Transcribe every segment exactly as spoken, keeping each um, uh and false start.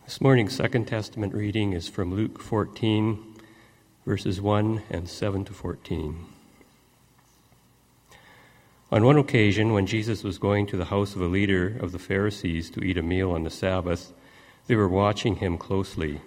This morning's Second Testament reading is from Luke fourteen, verses one and seven to fourteen. On one occasion, when Jesus was going to the house of a leader of the Pharisees to eat a meal on the Sabbath, they were watching him closely.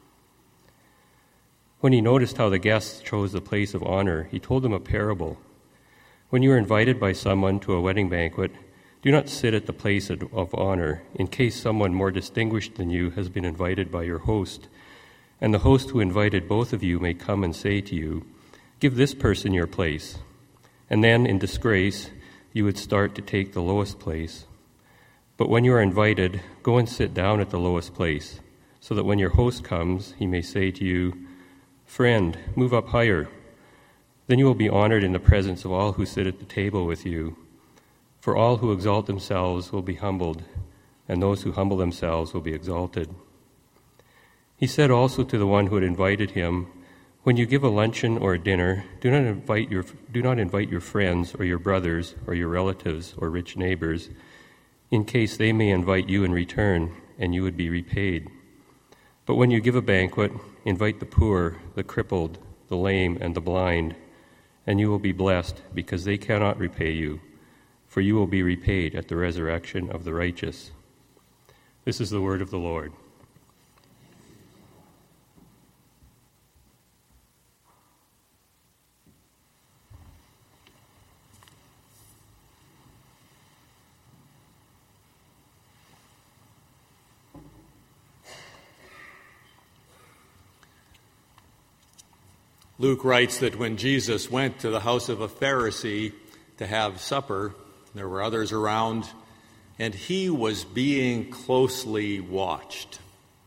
When he noticed how the guests chose the place of honor, he told them a parable. When you are invited by someone to a wedding banquet, do not sit at the place of honor, in case someone more distinguished than you has been invited by your host, and the host who invited both of you may come and say to you, "Give this person your place." And then, in disgrace, you would start to take the lowest place. But when you are invited, go and sit down at the lowest place, so that when your host comes, he may say to you, "Friend, move up higher." Then you will be honored in the presence of all who sit at the table with you. For all who exalt themselves will be humbled, and those who humble themselves will be exalted. He said also to the one who had invited him, "When you give a luncheon or a dinner, do not invite your do not invite your friends or your brothers or your relatives or rich neighbors, in case they may invite you in return, and you would be repaid. But when you give a banquet, invite the poor, the crippled, the lame, and the blind, and you will be blessed, because they cannot repay you, for you will be repaid at the resurrection of the righteous." This is the word of the Lord. Luke writes that when Jesus went to the house of a Pharisee to have supper, there were others around, and he was being closely watched.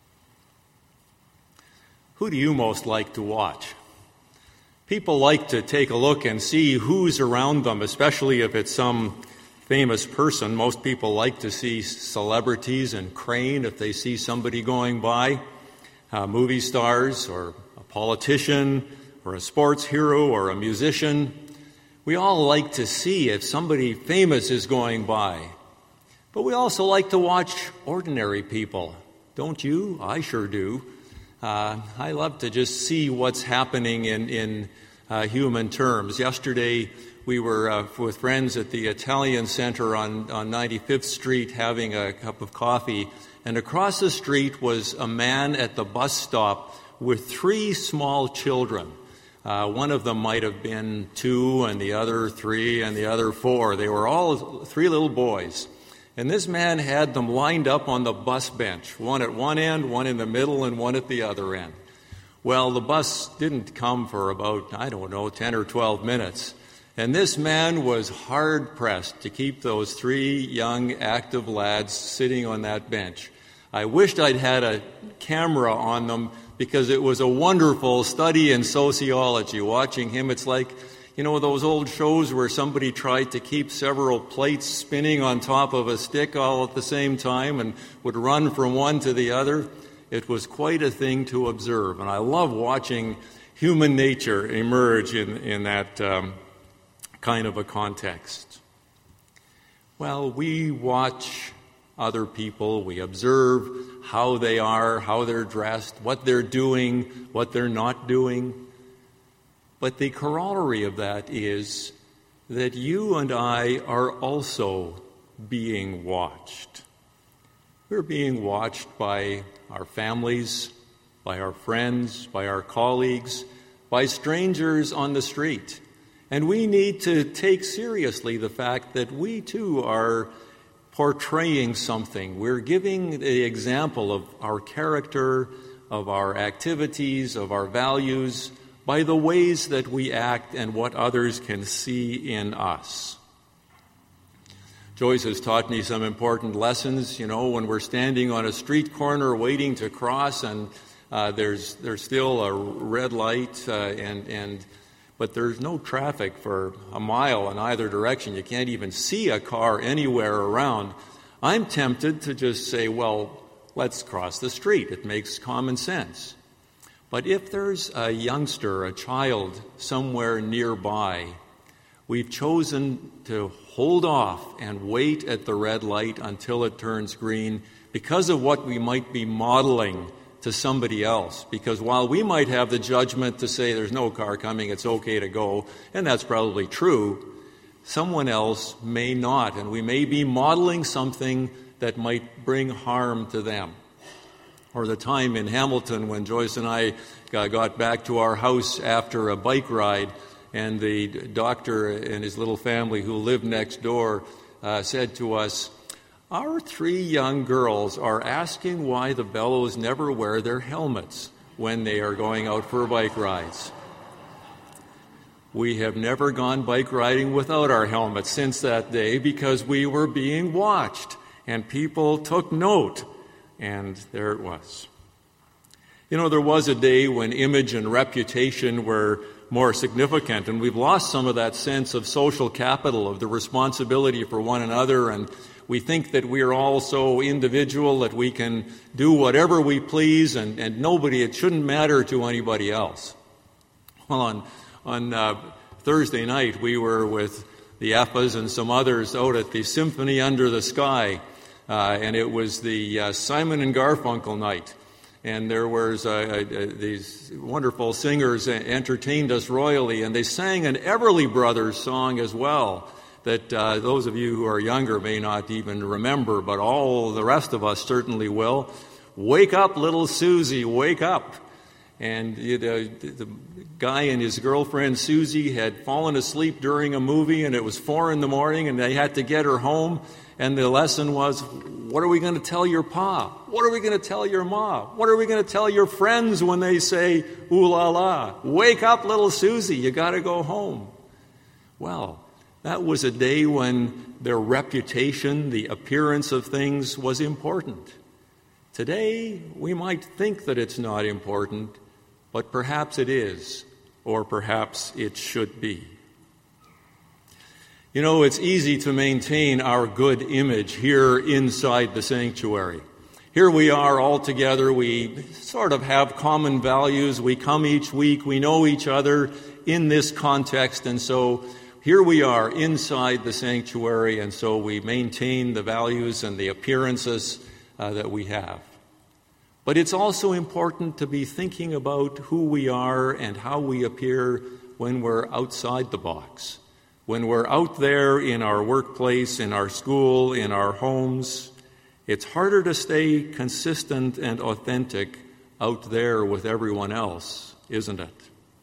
Who do you most like to watch? People like to take a look and see who's around them, especially if it's some famous person. Most people like to see celebrities and crane if they see somebody going by, uh, movie stars or a politician or a sports hero or a musician. We all like to see if somebody famous is going by. But we also like to watch ordinary people. Don't you? I sure do. Uh, I love to just see what's happening in, in uh, human terms. Yesterday, we were uh, with friends at the Italian Center on, on ninety-fifth Street having a cup of coffee. And across the street was a man at the bus stop with three small children. Uh, one of them might have been two, and the other three, and the other four. They were all three little boys. And this man had them lined up on the bus bench, one at one end, one in the middle, and one at the other end. Well, the bus didn't come for about, I don't know, ten or twelve minutes. And this man was hard-pressed to keep those three young, active lads sitting on that bench. I wished I'd had a camera on them, because it was a wonderful study in sociology. Watching him, it's like, you know, those old shows where somebody tried to keep several plates spinning on top of a stick all at the same time and would run from one to the other. It was quite a thing to observe. And I love watching human nature emerge in, in that um, kind of a context. Well, we watch other people, we observe how they are, how they're dressed, what they're doing, what they're not doing. But the corollary of that is that you and I are also being watched. We're being watched by our families, by our friends, by our colleagues, by strangers on the street. And we need to take seriously the fact that we too are portraying something. We're giving the example of our character, of our activities, of our values, by the ways that we act and what others can see in us. Joyce has taught me some important lessons, you know, when we're standing on a street corner waiting to cross and uh, there's there's still a red light uh, and and but there's no traffic for a mile in either direction. You can't even see a car anywhere around. I'm tempted to just say, well, let's cross the street. It makes common sense. But if there's a youngster, a child somewhere nearby, we've chosen to hold off and wait at the red light until it turns green because of what we might be modeling to somebody else. Because while we might have the judgment to say there's no car coming, it's okay to go, and that's probably true, someone else may not, and we may be modeling something that might bring harm to them. Or the time in Hamilton when Joyce and I got back to our house after a bike ride, and the doctor and his little family who lived next door uh, said to us, "Our three young girls are asking why the Bellows never wear their helmets when they are going out for bike rides." We have never gone bike riding without our helmets since that day because we were being watched, and people took note, and there it was. You know, there was a day when image and reputation were more significant, and we've lost some of that sense of social capital, of the responsibility for one another, and we think that we are all so individual that we can do whatever we please, and, and nobody, it shouldn't matter to anybody else. Well, on, on uh, Thursday night, we were with the Eppas and some others out at the Symphony Under the Sky, uh, and it was the uh, Simon and Garfunkel night. And there was uh, uh, these wonderful singers entertained us royally, and they sang an Everly Brothers song as well that uh, those of you who are younger may not even remember, but all the rest of us certainly will. "Wake up, little Susie, wake up." And you know, the guy and his girlfriend Susie had fallen asleep during a movie, and it was four in the morning, and they had to get her home. And the lesson was, what are we going to tell your pa? What are we going to tell your ma? What are we going to tell your friends when they say, ooh la la, wake up, little Susie, you got to go home? Well, that was a day when their reputation, the appearance of things was important. Today, we might think that it's not important, but perhaps it is, or perhaps it should be. You know, it's easy to maintain our good image here inside the sanctuary. Here we are all together. We sort of have common values. We come each week. We know each other in this context. And so here we are inside the sanctuary. And so we maintain the values and the appearances uh, that we have. But it's also important to be thinking about who we are and how we appear when we're outside the box. When we're out there in our workplace, in our school, in our homes, it's harder to stay consistent and authentic out there with everyone else, isn't it?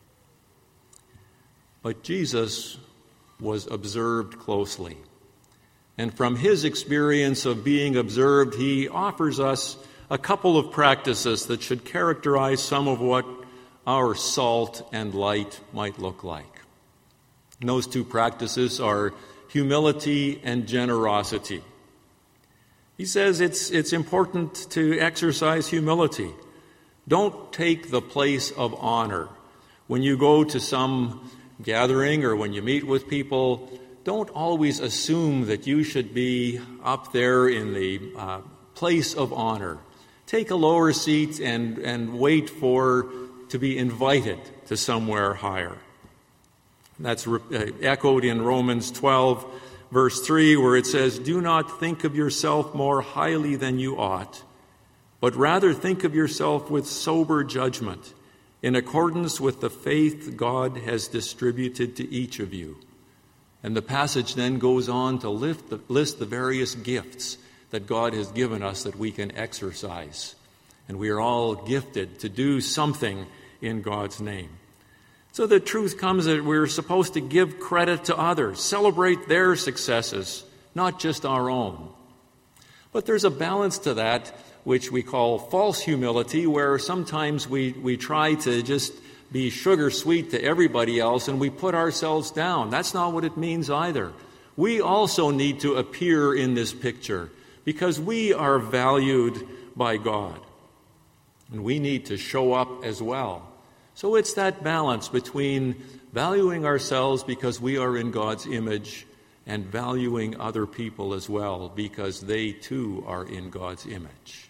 But Jesus was observed closely. And from his experience of being observed, he offers us a couple of practices that should characterize some of what our salt and light might look like. And those two practices are humility and generosity. He says it's, it's important to exercise humility. Don't take the place of honor. When you go to some gathering or when you meet with people, don't always assume that you should be up there in the uh, place of honor. Take a lower seat and, and wait for to be invited to somewhere higher. That's echoed in Romans twelve, verse three, where it says, "Do not think of yourself more highly than you ought, but rather think of yourself with sober judgment, in accordance with the faith God has distributed to each of you." And the passage then goes on to lift the, list the various gifts that God has given us that we can exercise. And we are all gifted to do something in God's name. So the truth comes that we're supposed to give credit to others, celebrate their successes, not just our own. But there's a balance to that, which we call false humility, where sometimes we, we try to just be sugar sweet to everybody else and we put ourselves down. That's not what it means either. We also need to appear in this picture because we are valued by God. And we need to show up as well. So it's that balance between valuing ourselves because we are in God's image and valuing other people as well because they too are in God's image.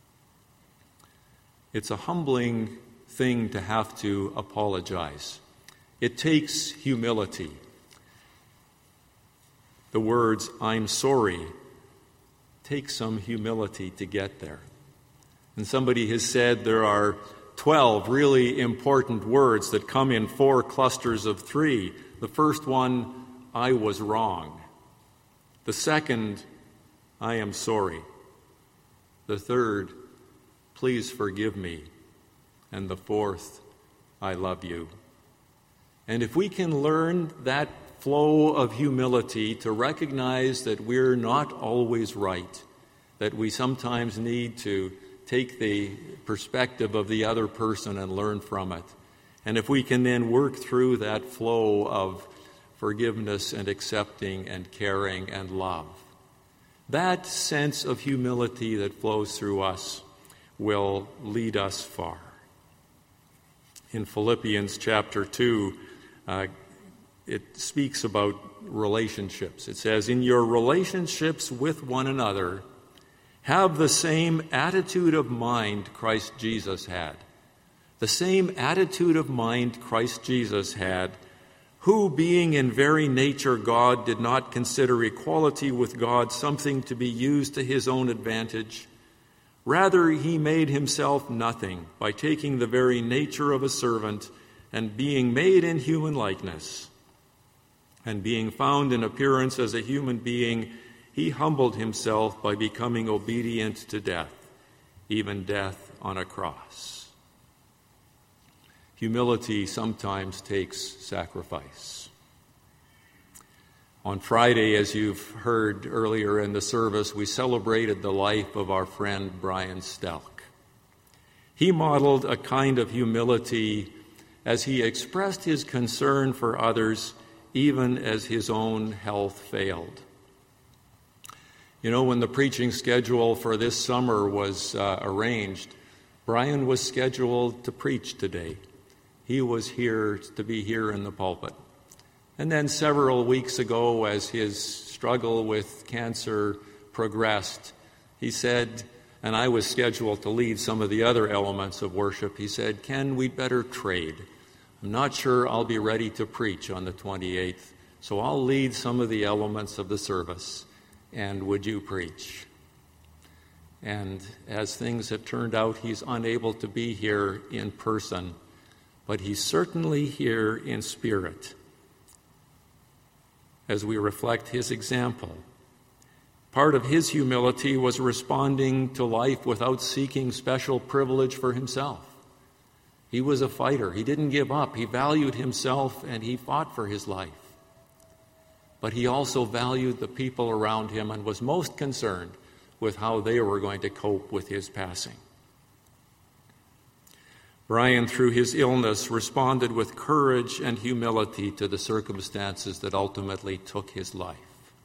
It's a humbling thing to have to apologize. It takes humility. the words, "I'm sorry," take some humility to get there. And somebody has said there are twelve really important words that come in four clusters of three. The first one, "I was wrong." The second, "I am sorry." The third, "Please forgive me." And the fourth, "I love you." And if we can learn that flow of humility to recognize that we're not always right, that we sometimes need to take the perspective of the other person and learn from it, and if we can then work through that flow of forgiveness and accepting and caring and love, that sense of humility that flows through us will lead us far. In Philippians chapter two, uh, it speaks about relationships. It says, "In your relationships with one another, have the same attitude of mind Christ Jesus had." The same attitude of mind Christ Jesus had, who, being in very nature God, did not consider equality with God something to be used to his own advantage. Rather, he made himself nothing by taking the very nature of a servant and being made in human likeness. And being found in appearance as a human being, he humbled himself by becoming obedient to death, even death on a cross. Humility sometimes takes sacrifice. On Friday, as you've heard earlier in the service, we celebrated the life of our friend Brian Stelk. He modeled a kind of humility as he expressed his concern for others, even as his own health failed. You know, when the preaching schedule for this summer was uh, arranged, Brian was scheduled to preach today. He was here to be here in the pulpit. And then several weeks ago, as his struggle with cancer progressed, he said, and I was scheduled to lead some of the other elements of worship, he said, "Ken, we'd better trade. I'm not sure I'll be ready to preach on the twenty-eighth, so I'll lead some of the elements of the service, and would you preach?" And as things have turned out, he's unable to be here in person, but he's certainly here in spirit as we reflect his example. Part of his humility was responding to life without seeking special privilege for himself. He was a fighter. He didn't give up. He valued himself and he fought for his life. But he also valued the people around him and was most concerned with how they were going to cope with his passing. Brian, through his illness, responded with courage and humility to the circumstances that ultimately took his life.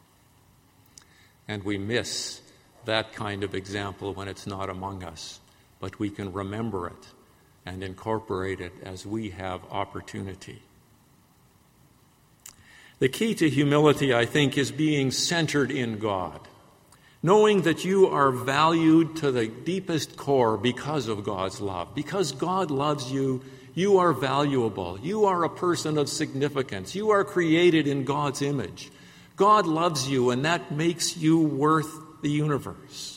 And we miss that kind of example when it's not among us, but we can remember it and incorporate it as we have opportunity. The key to humility, I think, is being centered in God, knowing that you are valued to the deepest core because of God's love. Because God loves you, you are valuable. You are a person of significance. You are created in God's image. God loves you, and that makes you worth the universe.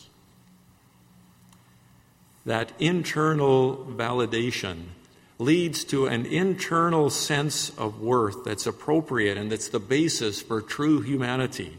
That internal validation leads to an internal sense of worth that's appropriate and that's the basis for true humanity.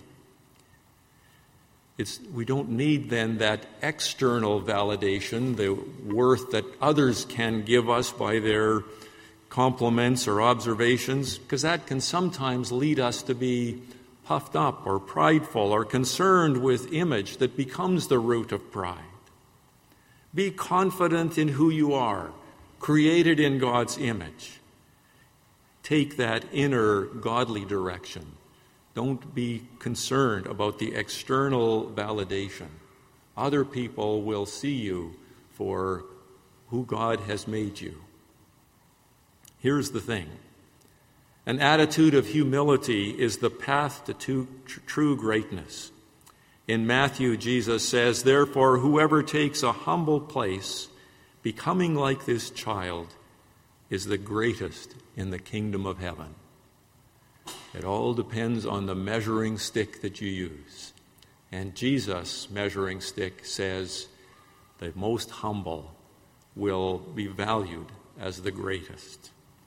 It's, we don't need then that external validation, the worth that others can give us by their compliments or observations, because that can sometimes lead us to be puffed up or prideful or concerned with image that becomes the root of pride. Be confident in who you are, created in God's image. Take that inner godly direction. Don't be concerned about the external validation. Other people will see you for who God has made you. Here's the thing. An attitude of humility is the path to true, true greatness. In Matthew, Jesus says, "Therefore, whoever takes a humble place, becoming like this child, is the greatest in the kingdom of heaven." It all depends on the measuring stick that you use. And Jesus' measuring stick says the most humble will be valued as the greatest.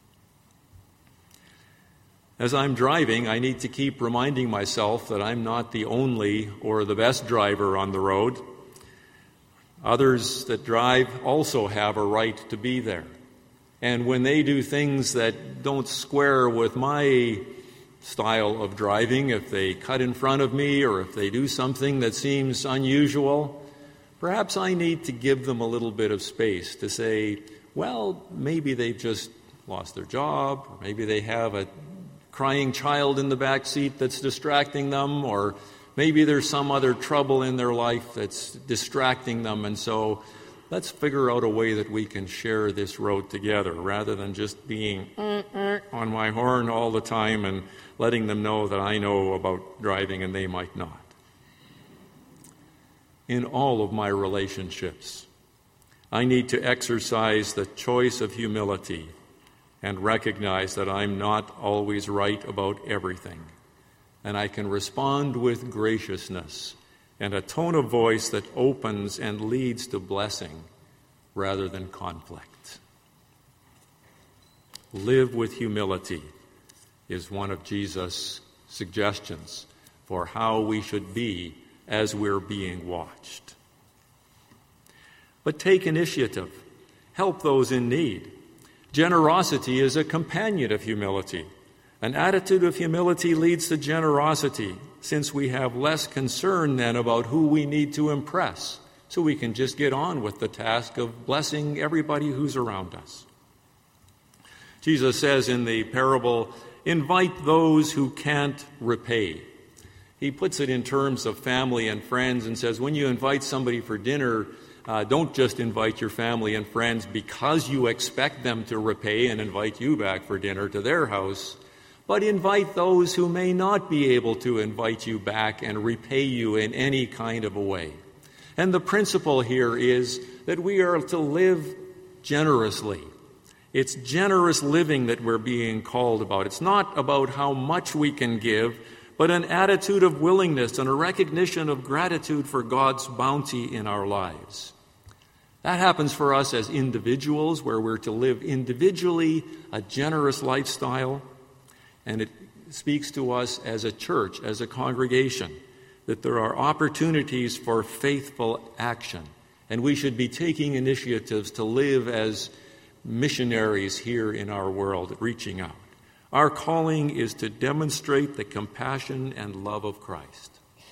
As I'm driving, I need to keep reminding myself that I'm not the only or the best driver on the road. Others that drive also have a right to be there. And when they do things that don't square with my style of driving, if they cut in front of me or if they do something that seems unusual, perhaps I need to give them a little bit of space to say, well, maybe they've just lost their job, or maybe they have a crying child in the back seat that's distracting them, or maybe there's some other trouble in their life that's distracting them, and so let's figure out a way that we can share this road together rather than just being on my horn all the time and letting them know that I know about driving and they might not. In all of my relationships, I need to exercise the choice of humility and recognize that I'm not always right about everything. And I can respond with graciousness and a tone of voice that opens and leads to blessing rather than conflict. Live with humility is one of Jesus' suggestions for how we should be as we're being watched. But take initiative. Help those in need. Generosity is a companion of humility. An attitude of humility leads to generosity, since we have less concern then about who we need to impress, so we can just get on with the task of blessing everybody who's around us. Jesus says in the parable, invite those who can't repay. He puts it in terms of family and friends and says, when you invite somebody for dinner, Uh, don't just invite your family and friends because you expect them to repay and invite you back for dinner to their house, but invite those who may not be able to invite you back and repay you in any kind of a way. And the principle here is that we are to live generously. It's generous living that we're being called about. It's not about how much we can give, but an attitude of willingness and a recognition of gratitude for God's bounty in our lives. That happens for us as individuals, where we're to live individually a generous lifestyle. And it speaks to us as a church, as a congregation, that there are opportunities for faithful action. And we should be taking initiatives to live as missionaries here in our world, reaching out. Our calling is to demonstrate the compassion and love of Christ.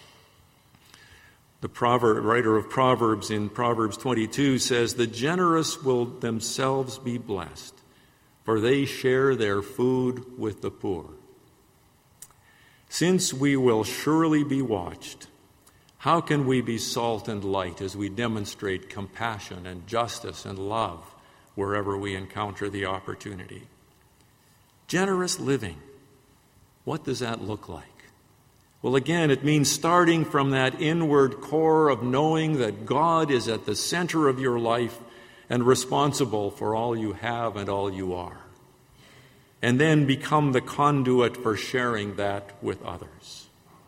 The proverb, writer of Proverbs in Proverbs twenty-two says, the generous will themselves be blessed, for they share their food with the poor. Since we will surely be watched, how can we be salt and light as we demonstrate compassion and justice and love wherever we encounter the opportunity? Generous living, what does that look like? Well, again, it means starting from that inward core of knowing that God is at the center of your life and responsible for all you have and all you are. And then become the conduit for sharing that with others.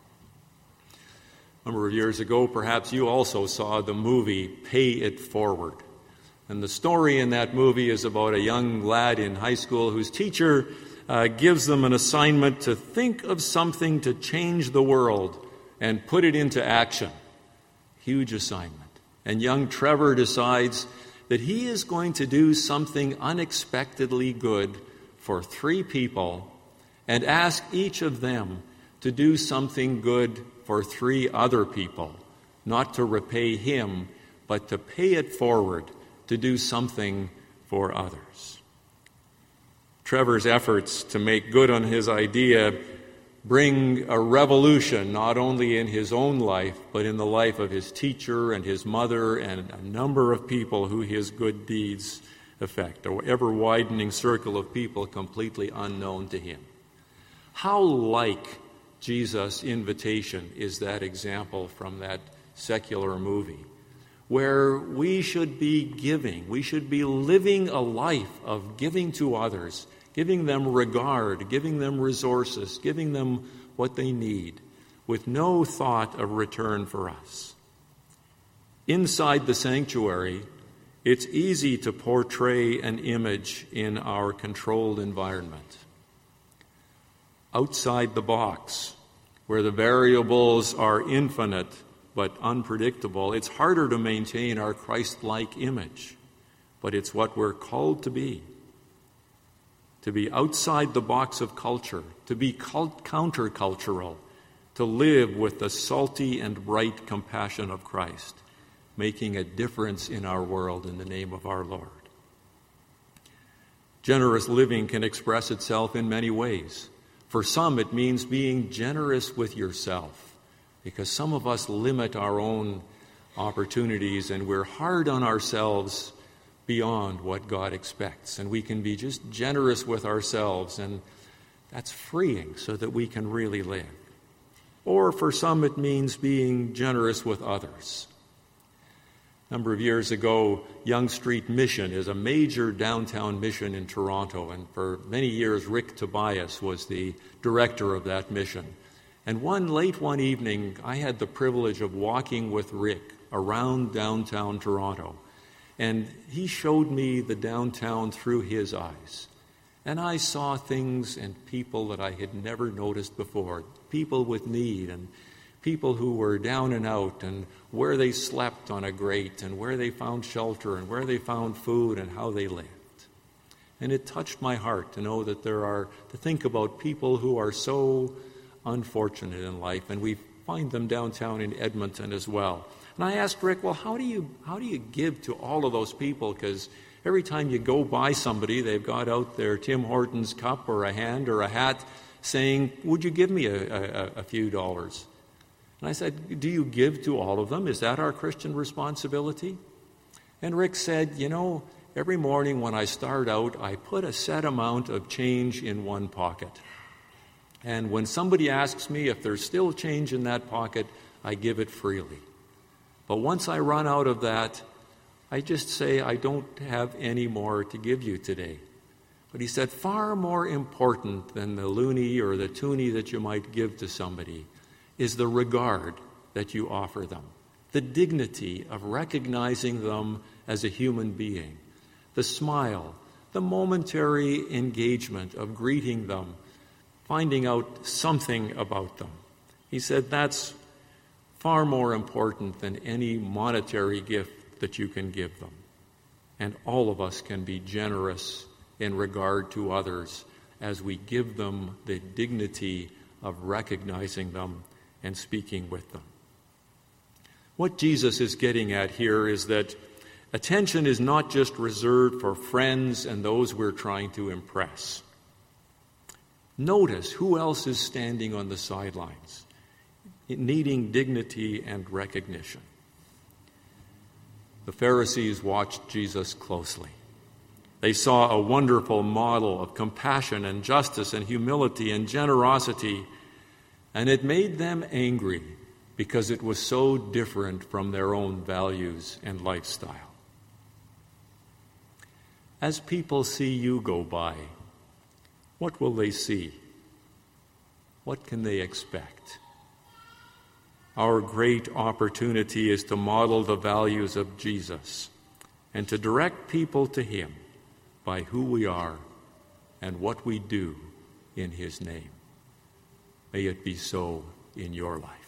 A number of years ago, perhaps you also saw the movie Pay It Forward. And the story in that movie is about a young lad in high school whose teacher Uh, gives them an assignment to think of something to change the world and put it into action. Huge assignment. And young Trevor decides that he is going to do something unexpectedly good for three people and ask each of them to do something good for three other people, not to repay him, but to pay it forward, to do something for others. Trevor's efforts to make good on his idea bring a revolution not only in his own life, but in the life of his teacher and his mother and a number of people who his good deeds affect, a ever-widening circle of people completely unknown to him. How like Jesus' invitation is that example from that secular movie, where we should be giving, we should be living a life of giving to others, giving them regard, giving them resources, giving them what they need, with no thought of return for us. Inside the sanctuary, it's easy to portray an image in our controlled environment. Outside the box, where the variables are infinite but unpredictable, it's harder to maintain our Christ-like image, but it's what we're called to be. To be outside the box of culture, to be cult- countercultural, to live with the salty and bright compassion of Christ, making a difference in our world in the name of our Lord. Generous living can express itself in many ways. For some, it means being generous with yourself, because some of us limit our own opportunities and we're hard on ourselves beyond what God expects. And we can be just generous with ourselves, and that's freeing so that we can really live. Or for some, it means being generous with others. A number of years ago, Yonge Street Mission is a major downtown mission in Toronto, and for many years Rick Tobias was the director of that mission. And one late one evening, I had the privilege of walking with Rick around downtown Toronto, and he showed me the downtown through his eyes. And I saw things and people that I had never noticed before, people with need and people who were down and out, and where they slept on a grate, and where they found shelter, and where they found food, and how they lived. And it touched my heart to know that there are, to think about people who are so unfortunate in life, and we find them downtown in Edmonton as well. And I asked Rick, well, how do you how do you give to all of those people? Because every time you go by somebody, they've got out their Tim Hortons cup or a hand or a hat saying, would you give me a, a, a few dollars? And I said, do you give to all of them? Is that our Christian responsibility? And Rick said, you know, every morning when I start out, I put a set amount of change in one pocket. And when somebody asks me if there's still change in that pocket, I give it freely. But once I run out of that, I just say, I don't have any more to give you today. But he said, far more important than the loonie or the toonie that you might give to somebody is the regard that you offer them, the dignity of recognizing them as a human being, the smile, the momentary engagement of greeting them, finding out something about them. He said that's far more important than any monetary gift that you can give them. And all of us can be generous in regard to others as we give them the dignity of recognizing them and speaking with them. What Jesus is getting at here is that attention is not just reserved for friends and those we're trying to impress. Notice who else is standing on the sidelines, needing dignity and recognition. The Pharisees watched Jesus closely. They saw a wonderful model of compassion and justice and humility and generosity, and it made them angry because it was so different from their own values and lifestyle. As people see you go by, what will they see? What can they expect? Our great opportunity is to model the values of Jesus and to direct people to Him by who we are and what we do in His name. May it be so in your life.